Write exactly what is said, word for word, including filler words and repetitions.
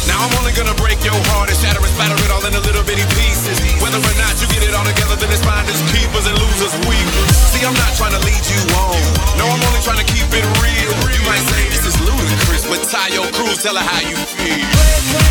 Now I'm only gonna break your heart and shatter and splatter it all into little bitty pieces. Whether or not you get it all together, then it's finders, keepers, and losers, weepers. See, I'm not trying to lead you on. No, I'm only trying to keep it real. You might say this is ludicrous, but tie your crews, tell her how you feel.